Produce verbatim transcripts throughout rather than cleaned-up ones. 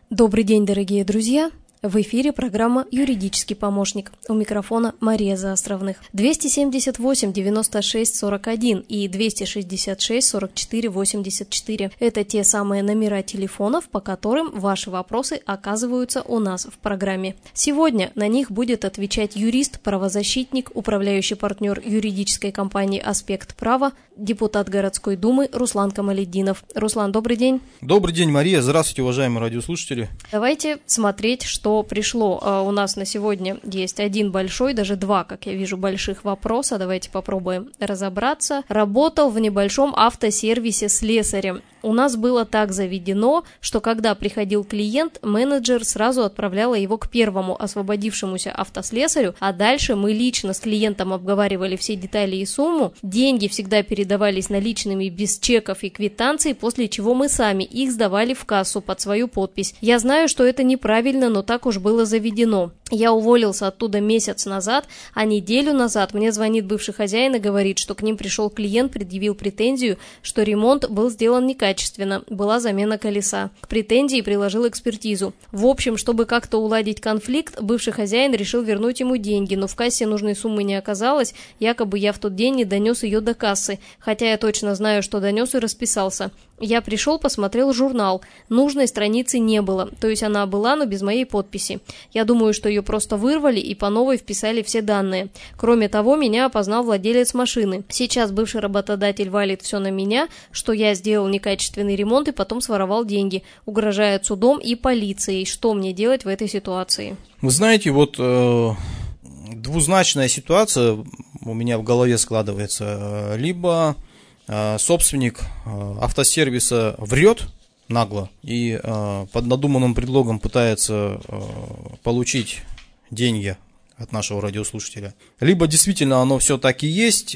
Добрый день, дорогие друзья! В эфире программа «Юридический помощник». У микрофона Мария Заостровных. двести семьдесят восемь девяносто шесть сорок один и двести шестьдесят шесть сорок четыре восемьдесят четыре. Это те самые номера телефонов, по которым ваши вопросы оказываются у нас в программе. Сегодня на них будет отвечать юрист, правозащитник, управляющий партнер юридической компании «Аспект права», депутат городской думы Руслан Камалетдинов. Руслан, добрый день. Добрый день, Мария. Здравствуйте, уважаемые радиослушатели. Давайте смотреть, что пришло. У нас на сегодня есть один большой, даже два, как я вижу, больших вопроса. Давайте попробуем разобраться. Работал в небольшом автосервисе слесарем. У нас было так заведено, что когда приходил клиент, менеджер сразу отправляла его к первому освободившемуся автослесарю, а дальше мы лично с клиентом обговаривали все детали и сумму. Деньги всегда передавались наличными без чеков и квитанций, после чего мы сами их сдавали в кассу под свою подпись. Я знаю, что это неправильно, но так уж было заведено. Я уволился оттуда месяц назад, а неделю назад мне звонит бывший хозяин и говорит, что к ним пришел клиент, предъявил претензию, что ремонт был сделан некачественно, была замена колеса. К претензии приложил экспертизу. В общем, чтобы как-то уладить конфликт, бывший хозяин решил вернуть ему деньги, но в кассе нужной суммы не оказалось, якобы я в тот день не донес ее до кассы, хотя я точно знаю, что донес и расписался. Я пришел, посмотрел журнал. Нужной страницы не было, то есть она была, но без моей подписи. Я думаю, что ее просто вырвали и по новой вписали все данные. Кроме того, меня опознал владелец машины. Сейчас бывший работодатель валит все на меня, что я сделал некачественный ремонт и потом своровал деньги, угрожает судом и полицией. Что мне делать в этой ситуации? Вы знаете, вот э, двузначная ситуация у меня в голове складывается. Либо собственник автосервиса врет нагло и э, под надуманным предлогом пытается э, получить деньги от нашего радиослушателя. Либо действительно оно все так и есть,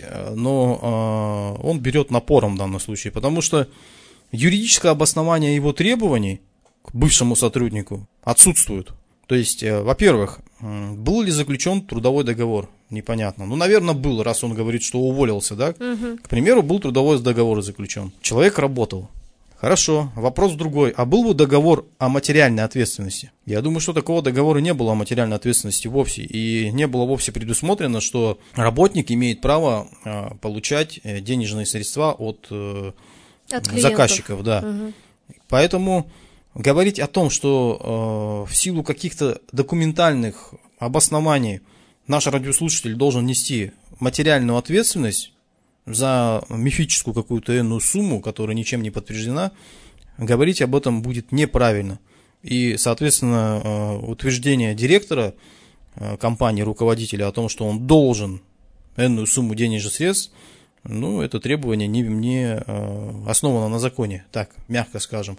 но э, он берет напором в данном случае, потому что юридическое обоснование его требований к бывшему сотруднику отсутствует. То есть, э, во-первых, э, был ли заключен трудовой договор? Непонятно. Ну, наверное, был, раз он говорит, что уволился, да? Угу. К примеру, был трудовой договор заключен. Человек работал. Хорошо. Вопрос другой. А был бы договор о материальной ответственности? Я думаю, что такого договора не было о материальной ответственности вовсе. И не было вовсе предусмотрено, что работник имеет право э, получать денежные средства от, э, от заказчиков. Да. Угу. Поэтому говорить о том, что э, в силу каких-то документальных обоснований наш радиослушатель должен нести материальную ответственность за мифическую какую-то энную сумму, которая ничем не подтверждена, говорить об этом будет неправильно. И, соответственно, утверждение директора компании, руководителя о том, что он должен энную сумму денежных средств, ну, это требование не, не основано на законе, так, мягко скажем.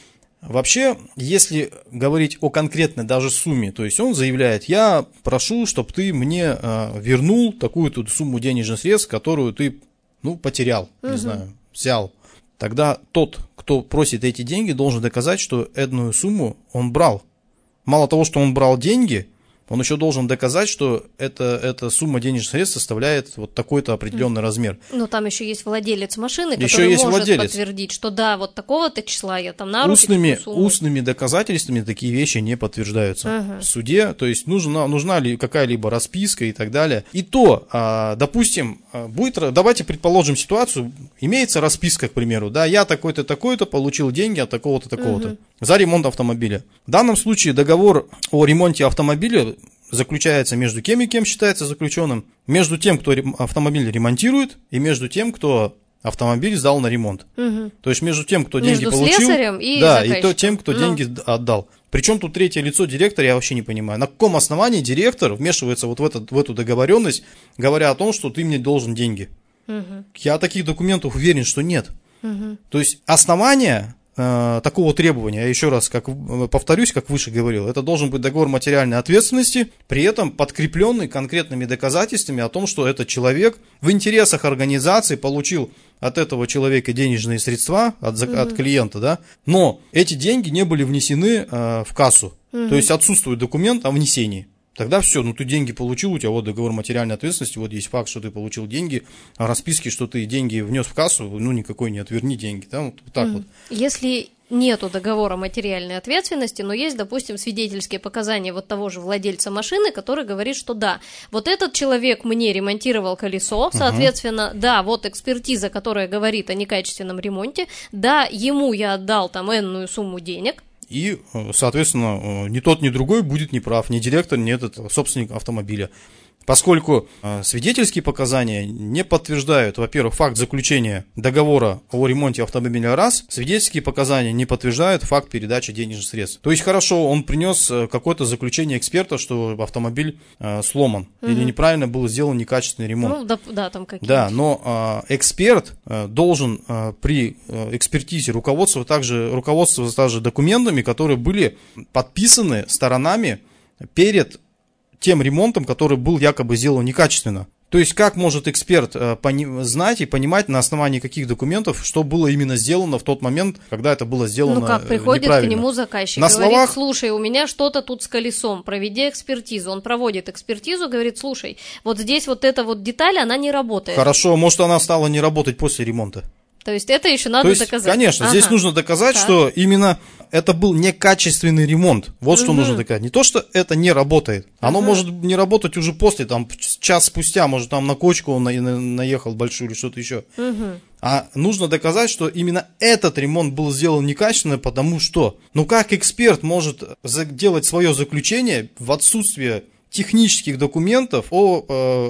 Вообще, если говорить о конкретной даже сумме, то есть он заявляет, я прошу, чтобы ты мне э, вернул такую-то сумму денежных средств, которую ты, ну, потерял, угу. не знаю, взял. Тогда тот, кто просит эти деньги, должен доказать, что эту сумму он брал. Мало того, что он брал деньги, он еще должен доказать, что это, эта сумма денежных средств составляет вот такой-то определенный mm. размер. Ну, там еще есть владелец машины, еще который есть может владелец. подтвердить, что да, вот такого-то числа я там на руки устными, такую сумму. Устными доказательствами такие вещи не подтверждаются uh-huh. в суде. То есть нужна, нужна ли какая-либо расписка и так далее. И то, допустим, будет, давайте предположим ситуацию, имеется расписка, к примеру, да, я такой-то, такой-то получил деньги от такого-то, такого-то uh-huh. за ремонт автомобиля. В данном случае договор о ремонте автомобиля заключается между кем и кем считается заключенным? Между тем, кто автомобиль ремонтирует, и между тем, кто автомобиль сдал на ремонт. Угу. То есть между тем, кто между деньги получил, и да, заказчиком. И то, тем, кто ну. деньги отдал. Причем тут третье лицо директор, я вообще не понимаю. На каком основании директор вмешивается вот в, этот, в эту договоренность, говоря о том, что ты мне должен деньги? Угу. Я таких документов уверен, что нет. Угу. То есть основания такого требования, я еще раз как, повторюсь, как выше говорил, это должен быть договор материальной ответственности, при этом подкрепленный конкретными доказательствами о том, что этот человек в интересах организации получил от этого человека денежные средства от, угу. от клиента, да, но эти деньги не были внесены э, в кассу, угу. то есть отсутствует документ о внесении. Тогда все, ну ты деньги получил, у тебя вот договор материальной ответственности, вот есть факт, что ты получил деньги, а расписки, что ты деньги внес в кассу, ну никакой нет, верни деньги, да, вот так mm. вот. Если нету договора материальной ответственности, но есть, допустим, свидетельские показания вот того же владельца машины, который говорит, что да, вот этот человек мне ремонтировал колесо, соответственно, угу. да, вот экспертиза, которая говорит о некачественном ремонте, да, ему я отдал там энную сумму денег. И, соответственно, ни тот, ни другой будет неправ, ни директор, ни этот собственник автомобиля. Поскольку э, свидетельские показания не подтверждают, во-первых, факт заключения договора о ремонте автомобиля раз, свидетельские показания не подтверждают факт передачи денежных средств. То есть хорошо, он принес какое-то заключение эксперта, что автомобиль э, сломан угу. или неправильно был сделан некачественный ремонт. Ну да, да там какие-то. Да, но э, эксперт э, должен э, при э, экспертизе руководствоваться также, руководствоваться также документами, которые были подписаны сторонами перед тем ремонтом, который был якобы сделан некачественно. То есть как может эксперт э, пони- знать и понимать, на основании каких документов, что было именно сделано в тот момент, когда это было сделано неправильно? Ну как приходит к нему заказчик, на говорит, словах... слушай, у меня что-то тут с колесом, проведи экспертизу. Он проводит экспертизу, говорит, слушай, вот здесь вот эта вот деталь, она не работает. Хорошо, может она стала не работать после ремонта. То есть это еще надо То есть, доказать. Конечно, ага. здесь нужно доказать, так. что именно это был некачественный ремонт. Вот угу. что нужно доказать. Не то, что это не работает. Оно угу. может не работать уже после, там, час спустя, может, там на кочку он на, на, наехал большую или что-то еще. Угу. А нужно доказать, что именно этот ремонт был сделан некачественно, потому что, ну как эксперт может делать свое заключение в отсутствие технических документов о,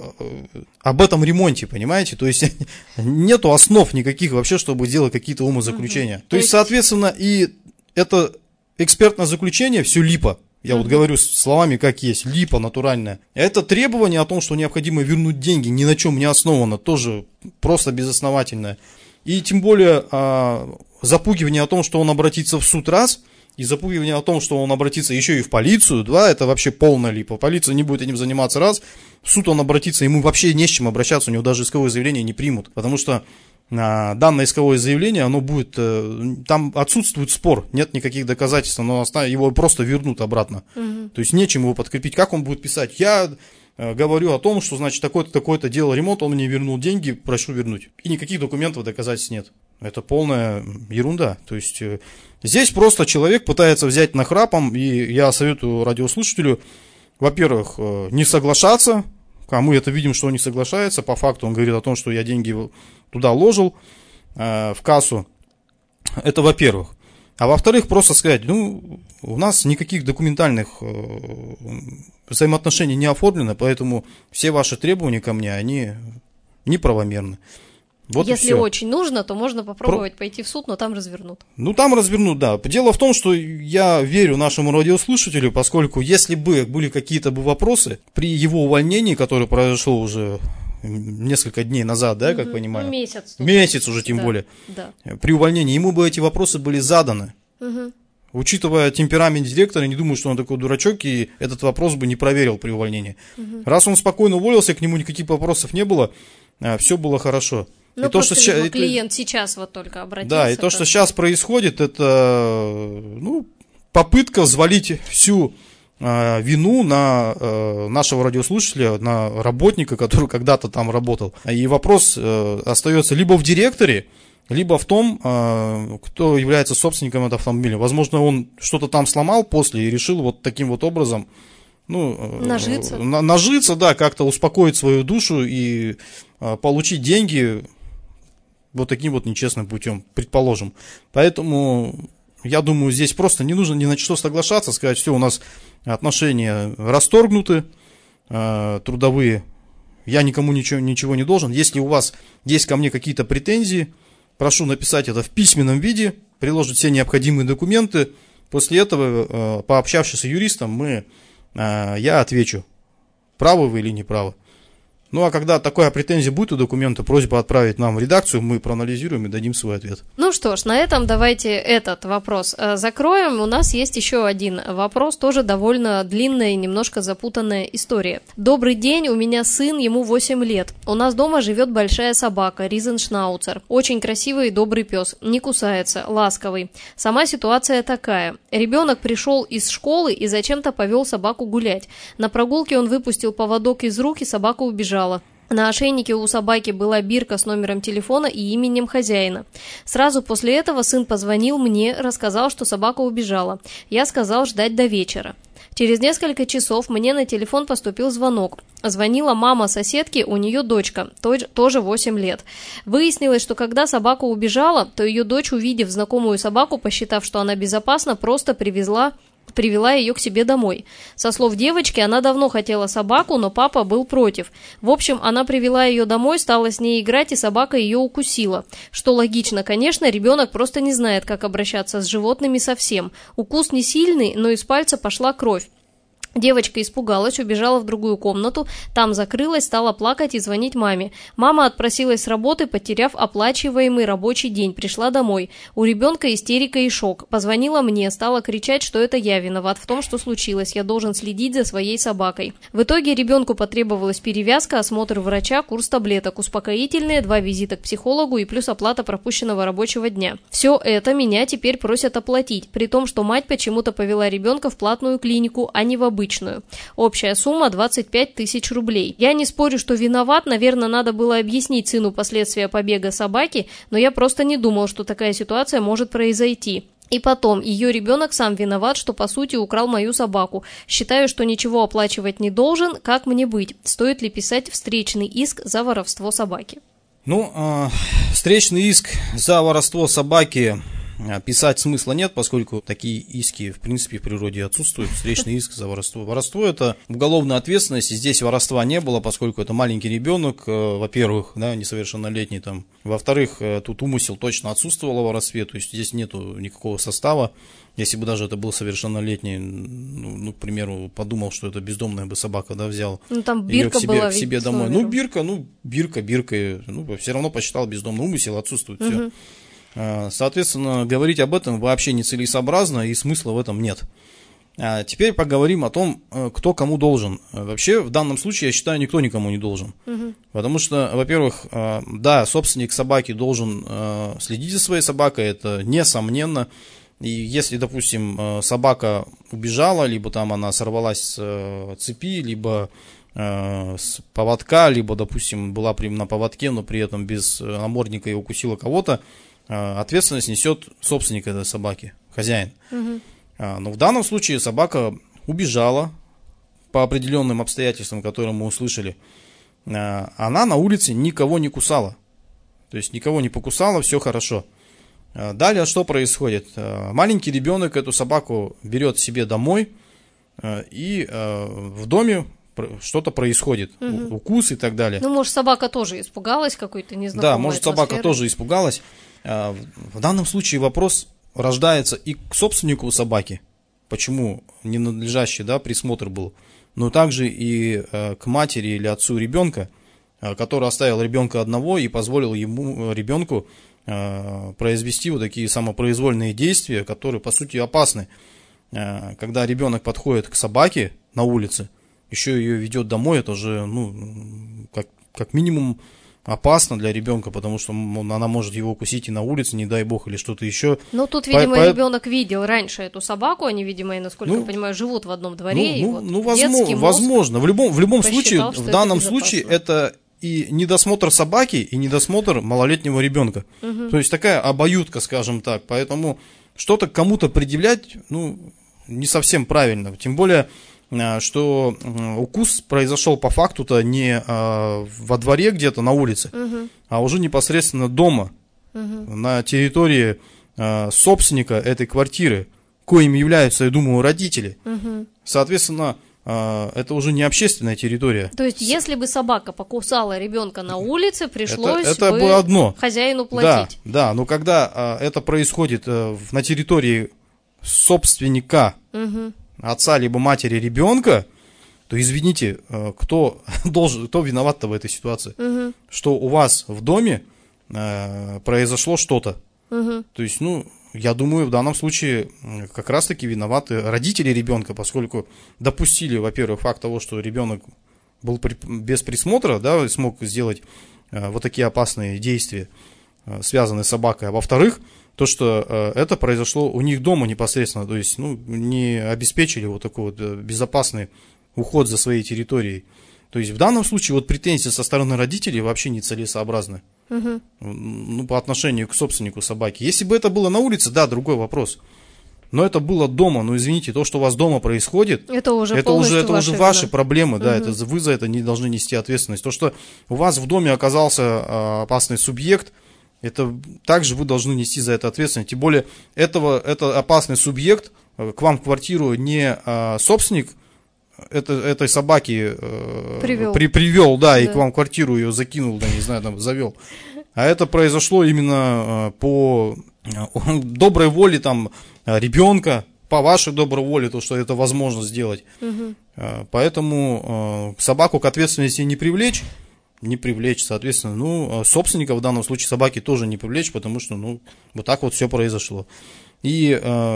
э, об этом ремонте, понимаете? То есть нету основ никаких вообще, чтобы делать какие-то умозаключения. Угу. То, То есть, соответственно, и это экспертное заключение все липо. Я угу. вот говорю словами как есть, липа натуральная. Это требование о том, что необходимо вернуть деньги, ни на чем не основано, тоже просто безосновательное. И тем более э, запугивание о том, что он обратится в суд раз, и запугивание о том, что он обратится еще и в полицию, два, это вообще полная липа. Полиция не будет этим заниматься раз, в суд он обратится, ему вообще не с чем обращаться, у него даже исковое заявление не примут, потому что а, данное исковое заявление, оно будет, а, там отсутствует спор, нет никаких доказательств, но его просто вернут обратно. Угу. То есть нечем его подкрепить. Как он будет писать? Я а, говорю о том, что, значит, такой-то, такой-то делал ремонт, он мне вернул деньги, прошу вернуть. И никаких документов, доказательств нет. Это полная ерунда. То есть здесь просто человек пытается взять нахрапом, и я советую радиослушателю, во-первых, не соглашаться, а мы это видим, что он не соглашается, по факту он говорит о том, что я деньги туда ложил, в кассу, это во-первых. А во-вторых, просто сказать, ну, у нас никаких документальных взаимоотношений не оформлено, поэтому все ваши требования ко мне, они неправомерны. Вот Если очень нужно, то можно попробовать Про... пойти в суд, но там развернут. Ну, там развернут, да. Дело в том, что я верю нашему радиослушателю, поскольку если бы были какие-то бы вопросы при его увольнении, которое произошло уже несколько дней назад, да, как угу. понимаю? Ну, месяц. Тут. Месяц уже, тем да. более. Да. При увольнении ему бы эти вопросы были заданы. Угу. Учитывая темперамент директора, не думаю, что он такой дурачок, и этот вопрос бы не проверил при увольнении. Угу. Раз он спокойно уволился, к нему никаких вопросов не было, все было хорошо. Ну, и то, что сейчас, клиент сейчас вот только обратился. Да, и то, что сейчас происходит, это ну, попытка взвалить всю э, вину на э, нашего радиослушателя, на работника, который когда-то там работал. И вопрос э, остается либо в директоре, либо в том, э, кто является собственником этого автомобиля. Возможно, он что-то там сломал после и решил вот таким вот образом ну, нажиться. Э, на, нажиться, да, как-то успокоить свою душу и э, получить деньги вот таким вот нечестным путем, предположим. Поэтому, я думаю, здесь просто не нужно ни на что соглашаться, сказать, все, у нас отношения расторгнуты, э, трудовые, я никому ничего, ничего не должен. Если у вас есть ко мне какие-то претензии, прошу написать это в письменном виде, приложить все необходимые документы. После этого, э, пообщавшись с юристом, мы, э, я отвечу, правы вы или не правы. Ну, а когда такая претензия будет у документа, просьба отправить нам в редакцию, мы проанализируем и дадим свой ответ. Ну что ж, на этом давайте этот вопрос закроем. У нас есть еще один вопрос, тоже довольно длинная и немножко запутанная история. Добрый день, у меня сын, ему восемь лет. У нас дома живет большая собака, ризеншнауцер. Очень красивый и добрый пес, не кусается, ласковый. Сама ситуация такая. Ребенок пришел из школы и зачем-то повел собаку гулять. На прогулке он выпустил поводок из рук, и собака убежала. На ошейнике у собаки была бирка с номером телефона и именем хозяина. Сразу после этого сын позвонил мне, рассказал, что собака убежала. Я сказал ждать до вечера. Через несколько часов мне на телефон поступил звонок. Звонила мама соседки, у нее дочка, тоже восемь лет. Выяснилось, что когда собака убежала, то ее дочь, увидев знакомую собаку, посчитав, что она безопасна, просто привезла... привела ее к себе домой. Со слов девочки, она давно хотела собаку, но папа был против. В общем, она привела ее домой, стала с ней играть, и собака ее укусила. Что логично, конечно, ребенок просто не знает, как обращаться с животными совсем. Укус не сильный, но из пальца пошла кровь. Девочка испугалась, убежала в другую комнату, там закрылась, стала плакать и звонить маме. Мама отпросилась с работы, потеряв оплачиваемый рабочий день, пришла домой. У ребенка истерика и шок. Позвонила мне, стала кричать, что это я виноват в том, что случилось, я должен следить за своей собакой. В итоге ребенку потребовалась перевязка, осмотр врача, курс таблеток, успокоительные, два визита к психологу и плюс оплата пропущенного рабочего дня. Все это меня теперь просят оплатить, при том, что мать почему-то повела ребенка в платную клинику, а не в обычную. Общая сумма двадцать пять тысяч рублей. Я не спорю, что виноват, наверное, надо было объяснить сыну последствия побега собаки, но я просто не думал, что такая ситуация может произойти. И потом, ее ребенок сам виноват, что по сути украл мою собаку. Считаю, что ничего оплачивать не должен, как мне быть? Стоит ли писать встречный иск за воровство собаки? Ну, э, встречный иск за воровство собаки писать смысла нет, поскольку такие иски, в принципе, в природе отсутствуют. Встречный иск за воровство. Воровство – это уголовная ответственность, и здесь воровства не было, поскольку это маленький ребенок, во-первых, да, несовершеннолетний, там. Во-вторых, тут умысел точно отсутствовал в воровстве, то есть здесь нету никакого состава. Если бы даже это был совершеннолетний, ну, ну, к примеру, подумал, что это бездомная бы собака, да, взял ну, там бирка ее к себе, была к себе домой. Ну, бирка, ну, бирка, бирка, ну, все равно посчитал бездомный, умысел отсутствует, все. Угу. Соответственно, говорить об этом вообще нецелесообразно, и смысла в этом нет. А теперь поговорим о том, кто кому должен. Вообще, в данном случае, я считаю, никто никому не должен. Угу. Потому что, во-первых, да, собственник собаки должен следить за своей собакой, это несомненно. И если, допустим, собака убежала, либо там она сорвалась с цепи, либо с поводка, либо, допустим, была на поводке, но при этом без намордника и укусила кого-то, ответственность несет собственник этой собаки, хозяин. Угу. Но в данном случае собака убежала по определенным обстоятельствам, которые мы услышали. Она на улице никого не кусала. То есть никого не покусала, все хорошо. Далее что происходит? Маленький ребенок эту собаку берет себе домой, и в доме что-то происходит, угу. укус и так далее. Ну, может, собака тоже испугалась какой-то незнакомой Да, может, атмосферы. собака тоже испугалась. В данном случае вопрос рождается и к собственнику собаки, почему ненадлежащий, да, присмотр был, но также и к матери или отцу ребенка, который оставил ребенка одного и позволил ему, ребенку, произвести вот такие самопроизвольные действия, которые, по сути, опасны. Когда ребенок подходит к собаке на улице, еще ее ведет домой, это же, ну, как, как минимум опасно для ребенка, потому что она может его укусить и на улице, не дай бог, или что-то еще. Ну, тут, видимо, по, ребенок по... видел раньше эту собаку, они, видимо, и, насколько ну, я понимаю, живут в одном дворе. Ну, и ну, вот ну возможно, возможно. В любом, в любом случае, в данном это случае, это и недосмотр собаки, и недосмотр малолетнего ребенка. Угу. То есть такая обоюдка, скажем так. Поэтому что-то кому-то предъявлять, ну, не совсем правильно. Тем более, что укус произошел по факту-то не а, во дворе где-то на улице, угу. а уже непосредственно дома, угу. на территории а, собственника этой квартиры, коим являются, я думаю, родители. Угу. Соответственно, а, это уже не общественная территория. То есть, если бы собака покусала ребенка на улице, пришлось это, это бы, бы одно. хозяину платить. Да, да, но когда а, это происходит а, на территории собственника, угу. отца либо матери ребенка, то извините, кто должен, кто виноват-то в этой ситуации, угу. что у вас в доме э, произошло что-то. Угу. То есть, ну, я думаю, в данном случае как раз-таки виноваты родители ребенка, поскольку допустили, во-первых, факт того, что ребенок был при, без присмотра, да, и смог сделать э, вот такие опасные действия, э, связанные с собакой, а во-вторых, то, что э, это произошло у них дома непосредственно, то есть, ну, не обеспечили вот такой вот безопасный уход за своей территорией. То есть в данном случае вот претензии со стороны родителей вообще нецелесообразны. Угу. Ну, по отношению к собственнику собаки. Если бы это было на улице, да, другой вопрос. Но это было дома, ну извините, то, что у вас дома происходит, это уже, это уже, это ваши, уже ваши да. проблемы, да, угу. это, вы за это не должны нести ответственность. То, что у вас в доме оказался а, опасный субъект, это также вы должны нести за это ответственность. Тем более, этого, это опасный субъект к вам в квартиру не а, собственник это, этой собаки а, привел, при, привел да, да, и да. к вам в квартиру ее закинул, да, не знаю, там, завел. А это произошло именно а, по доброй воле там ребенка, по вашей доброй воле, то, что это возможно сделать. Угу. Поэтому собаку к ответственности не привлечь, не привлечь, соответственно, ну, собственника в данном случае собаки тоже не привлечь, потому что, ну, вот так вот все произошло. И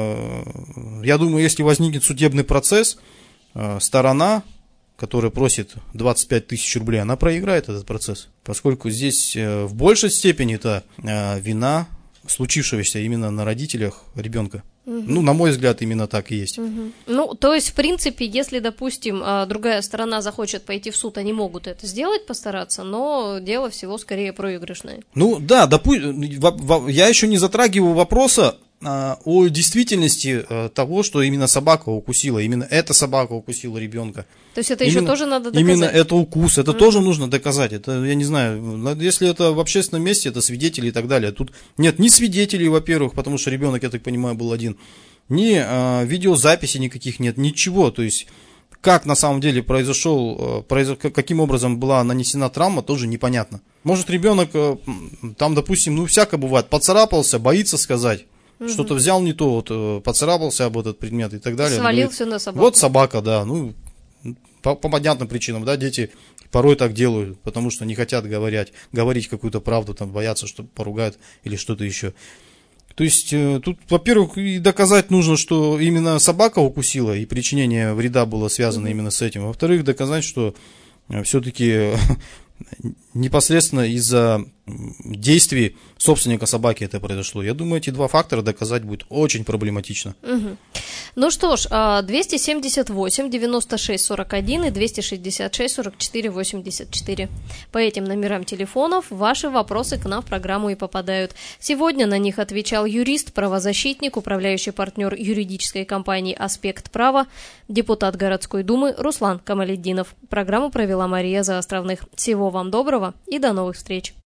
я думаю, если возникнет судебный процесс, сторона, которая просит двадцать пять тысяч рублей, она проиграет этот процесс, поскольку здесь в большей степени это вина случившегося именно на родителях ребенка. Угу. Ну, на мой взгляд, именно так и есть. Угу. Ну, то есть, в принципе, если, допустим, другая сторона захочет пойти в суд, они могут это сделать, постараться, но дело всего скорее проигрышное. Ну, да, допустим, я еще не затрагиваю вопроса о действительности того, что именно собака укусила, именно эта собака укусила ребенка. То есть это именно, еще тоже надо доказать? Именно это укус, это mm-hmm. тоже нужно доказать. Это, я не знаю, если это в общественном месте, это свидетели и так далее. Тут нет ни свидетелей, во-первых, потому что ребенок, я так понимаю, был один, ни а, видеозаписи никаких нет, ничего. То есть как на самом деле произошел, произош... каким образом была нанесена травма, тоже непонятно. Может, ребенок там, допустим, ну всяко бывает, поцарапался, боится сказать. Угу. Что-то взял не то, вот, поцарапался об этот предмет и так далее. Свалился говорит, на собаку. Вот собака, да, ну, по, по понятным причинам, да, дети порой так делают, потому что не хотят говорить, говорить какую-то правду, там, боятся, что поругают или что-то еще. То есть, тут, во-первых, и доказать нужно, что именно собака укусила, и причинение вреда было связано угу. именно с этим. Во-вторых, доказать, что все-таки непосредственно из-за действий собственника собаки это произошло. Я думаю, эти два фактора доказать будет очень проблематично. Угу. Ну что ж, двести семьдесят восемь девяносто шесть сорок один и двести шестьдесят шесть сорок четыре восемьдесят четыре. По этим номерам телефонов ваши вопросы к нам в программу и попадают. Сегодня на них отвечал юрист, правозащитник, управляющий партнер юридической компании «Аспект права», депутат городской думы Руслан Камалетдинов. Программу провела Мария Заостровных. Всего вам доброго и до новых встреч.